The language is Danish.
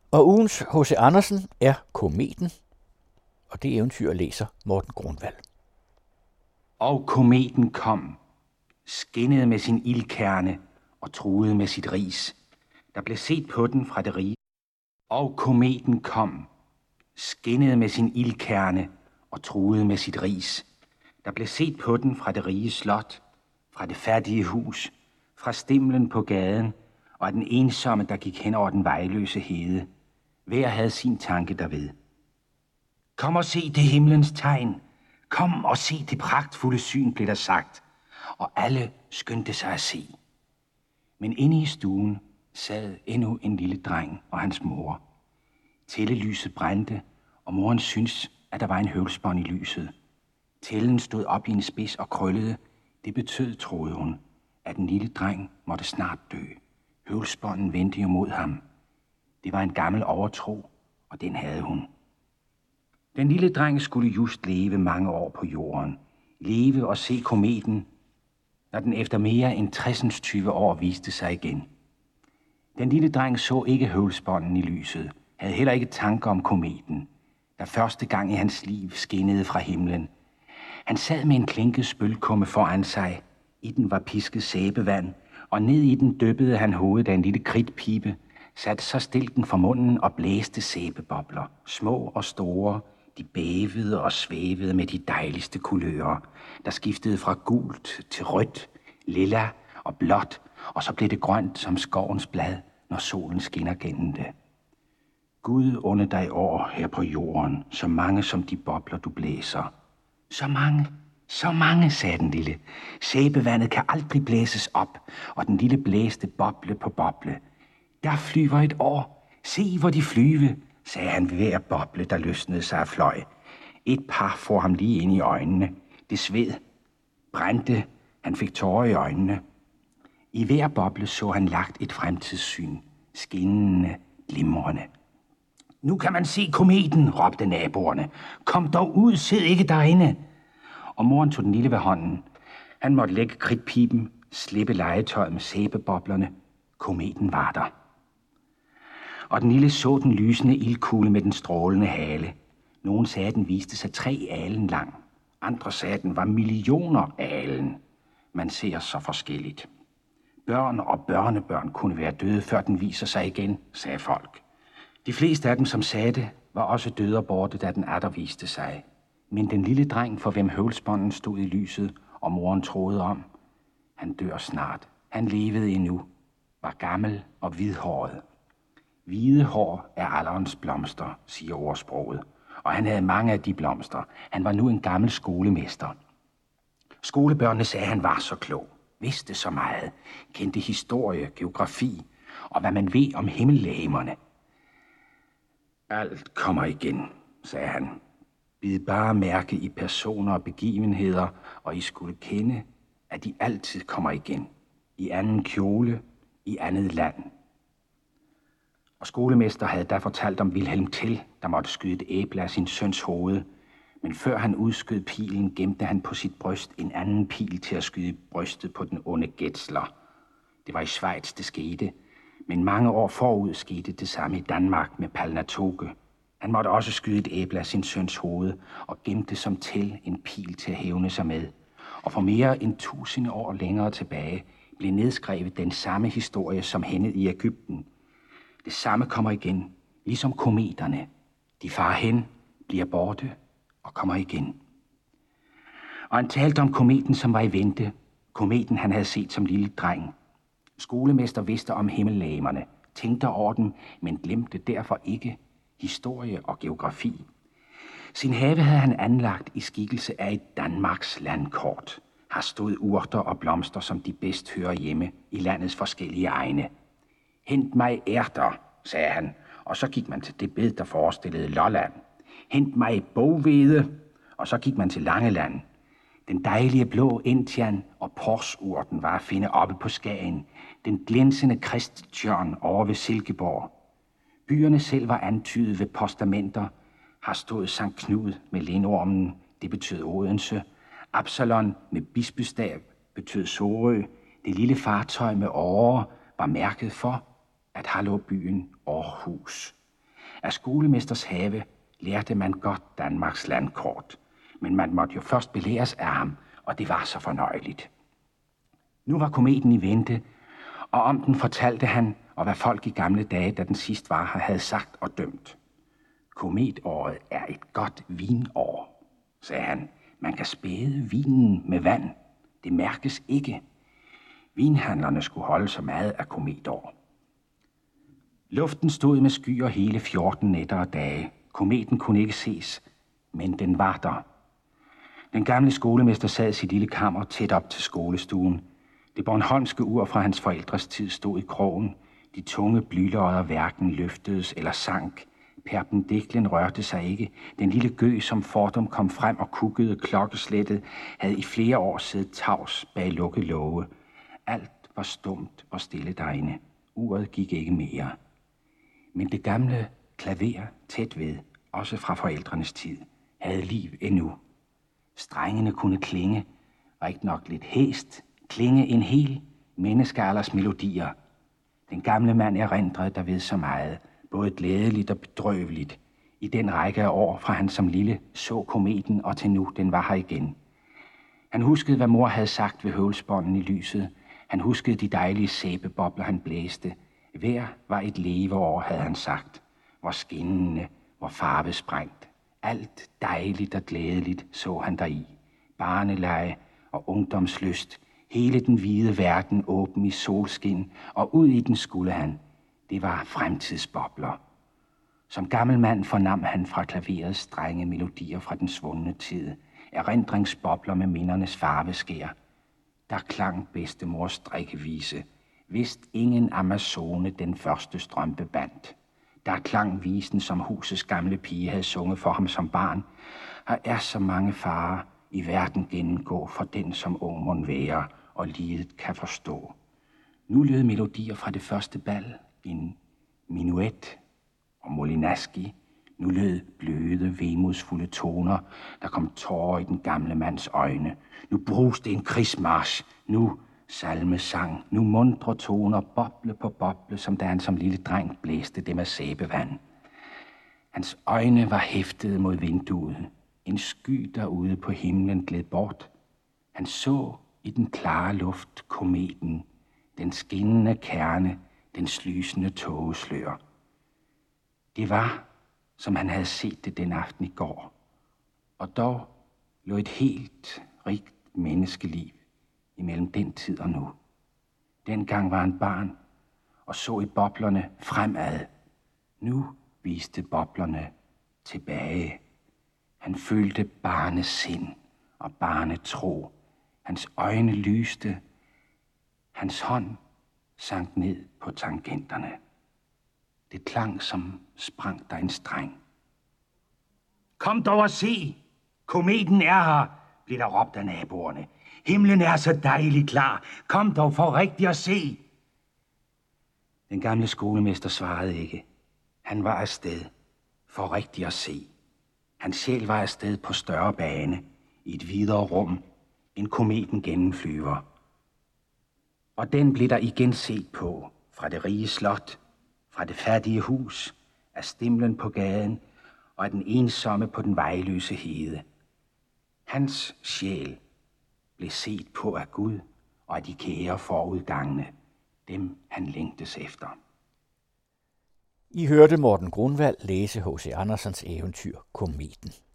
Og ugens H.C. Andersen er Kometen, og det eventyr læser Morten Grunwald. Og kometen kom, skinnede med sin ildkerne og truede med sit ris. Der blev set på den fra det rige. Og kometen kom, skinnede med sin ildkerne og truede med sit ris. Der blev set på den fra det rige slot, fra det fattige hus, fra stimlen på gaden og af den ensomme, der gik hen over den vejløse hede. Hver havde sin tanke derved. Kom og se det himlens tegn. Kom og se det pragtfulde syn, blev der sagt, og alle skyndte sig at se. Men inde i stuen sad endnu en lille dreng og hans mor. Tællelyset brændte, og moren syntes, at der var en høvlspånd i lyset. Tællen stod op i en spids og krøllede. Det betød, troede hun, at den lille dreng måtte snart dø. Høvlspånden vendte jo mod ham. Det var en gammel overtro, og den havde hun. Den lille dreng skulle just leve mange år på jorden. Leve og se kometen, når den efter mere end 60 år viste sig igen. Den lille dreng så ikke høvlspånden i lyset, havde heller ikke tanker om kometen, der første gang i hans liv skinnede fra himlen. Han sad med en klinket spølkumme foran sig. I den var pisket sæbevand, og ned i den dyppede han hovedet af en lille kridtpibe, satte så stilken for munden og blæste sæbebobler, små og store. De bævede og svævede med de dejligste kulører, der skiftede fra gult til rødt, lilla og blåt, og så blev det grønt som skovens blad, når solen skinner gennem det. Gud unde dig år her på jorden, så mange som de bobler, du blæser. Så mange, sagde den lille. Sæbevandet kan aldrig blæses op, og den lille blæste boble på boble. Der flyver et år. Se, hvor de flyve, sagde han ved hver boble, der løsnede sig af fløj. Et par får ham lige ind i øjnene. Det sved, brændte, han fik tårer i øjnene. I hver boble så han lagt et fremtidssyn, skinnende, glimrende. Nu kan man se kometen, råbte naboerne. Kom dog ud, sid ikke derinde. Og moren tog den lille ved hånden. Han måtte lægge kridtpiben, slippe legetøjet med sæbeboblerne. Kometen var der. Og den lille så den lysende ildkugle med den strålende hale. Nogen sagde, at den viste sig 3 alen lang. Andre sagde, at den var millioner alen. Man ser så forskelligt. Børn og børnebørn kunne være døde, før den viser sig igen, sagde folk. De fleste af dem, som sagde det, var også døde og borte, da den atter viste sig. Men den lille dreng, for hvem høvlspånden stod i lyset, og moren troede om, han dør snart. Han levede endnu, var gammel og hvidhåret. Hvide hår er alderens blomster, siger ordsproget, og han havde mange af de blomster. Han var nu en gammel skolemester. Skolebørnene sagde, at han var så klog, vidste så meget, kendte historie, geografi og hvad man ved om himmellegemerne. Alt kommer igen, sagde han. Bid bare mærke i personer og begivenheder, og I skulle kende, at de altid kommer igen. I anden kjole, i andet land. Og skolemester havde da fortalt om Vilhelm Tell, der måtte skyde et æble af sin søns hoved. Men før han udskød pilen, gemte han på sit bryst en anden pil til at skyde brystet på den onde Getzler. Det var i Schweiz, det skete. Men mange år forud skete det samme i Danmark med Palnatoke. Han måtte også skyde et æble af sin søns hoved og gemte som Tell en pil til at hævne sig med. Og for mere end 1000 år længere tilbage blev nedskrevet den samme historie som hende i Egypten. Det samme kommer igen, ligesom kometerne. De farer hen, bliver borte og kommer igen. Og han talte om kometen, som var i vente. Kometen, han havde set som lille dreng. Skolemester vidste om himmellegemerne, tænkte over dem, men glemte derfor ikke historie og geografi. Sin have havde han anlagt i skikkelse af et Danmarks landkort. Har stået urter og blomster, som de bedst hører hjemme i landets forskellige egne. Hent mig ærter, sagde han, og så gik man til det bed, der forestillede Lolland. Hent mig boghvede, og så gik man til Langeland. Den dejlige blå Indian og porsurten var at finde oppe på Skagen. Den glinsende kristtjørn over ved Silkeborg. Byerne selv var antydet ved postamenter. Har stået Sankt Knud med lindormen, det betød Odense. Absalon med bispestav betød Sorø. Det lille fartøj med årer var mærket for, at her lå byen Aarhus. Af skolemesters have lærte man godt Danmarks landkort, men man måtte jo først belæres af ham, og det var så fornøjeligt. Nu var kometen i vente, og om den fortalte han, og hvad folk i gamle dage, da den sidst var her, havde sagt og dømt. Kometåret er et godt vinår, sagde han. Man kan spæde vinen med vand. Det mærkes ikke. Vinhandlerne skulle holde så meget af kometår. Luften stod med skyer hele 14 nætter og dage. Kometen kunne ikke ses, men den var der. Den gamle skolemester sad i sit lille kammer tæt op til skolestuen. Det bornholmske ur fra hans forældres tid stod i krogen. De tunge blylodder hverken løftedes eller sank. Perpendiklen rørte sig ikke. Den lille gø, som fordum kom frem og kukkede klokkeslættet, havde i flere år siddet tavs bag lukket låge. Alt var stumt og stille derinde. Uret gik ikke mere. Men det gamle klaver tæt ved, også fra forældrenes tid, havde liv endnu. Strengene kunne klinge, og ikke nok lidt hæst, klinge en hel menneskealders melodier. Den gamle mand erindrede der ved så meget, både glædeligt og bedrøveligt, i den række af år, fra han som lille så kometen og til nu den var her igen. Han huskede, hvad mor havde sagt ved høvlsbånden i lyset. Han huskede de dejlige sæbebobler, han blæste. Hver var et leveår, havde han sagt. Hvor skinnende, hvor farvesprængt. Alt dejligt og glædeligt så han deri. Barneleje og ungdomslyst. Hele den hvide verden åben i solskin, og ud i den skulle han. Det var fremtidsbobler. Som gammel mand fornam han fra klaverets strenge melodier fra den svundne tid. Erindringsbobler med mindernes farveskær. Der klang bedstemors drikkevise. Vist ingen amazone den første strømpe bandt. Der klang visen, som husets gamle pige havde sunget for ham som barn. Her er så mange farer i verden gennemgå for den, som ung må være og lidet kan forstå. Nu lød melodier fra det første bal, en minuet og molinaski. Nu lød bløde, vemodsfulde toner, der kom tårer i den gamle mands øjne. Nu bruste en krigsmarch, nu salmesang, nu mundre toner, boble på boble, som da han som lille dreng blæste dem af sæbevand. Hans øjne var hæftede mod vinduet. En sky derude på himlen gled bort. Han så i den klare luft kometen, den skinnende kerne, den lysende tågeslør. Det var, som han havde set det den aften i går. Og dog lå et helt rigt menneskeliv imellem den tid og nu. Dengang var han barn og så i boblerne fremad. Nu viste boblerne tilbage. Han følte barnesind og barnetro. Hans øjne lyste. Hans hånd sank ned på tangenterne. Det klang som sprang der en streng. Kom dog og se! Kometen er her, blev der råbt af naboerne. Himlen er så dejligt klar. Kom dog for rigtigt at se! Den gamle skolemester svarede ikke. Han var afsted for rigtigt at se. Hans sjæl var afsted på større bane, i et videre rum, end kometen gennemflyver. Og den blev der igen set på, fra det rige slot, fra det fattige hus, af stimlen på gaden og af den ensomme på den vejløse hede. Hans sjæl blev set på af Gud og af de kære forudgangne, dem han længtes efter. I hørte Morten Grunwald læse H.C. Andersens eventyr Kometen.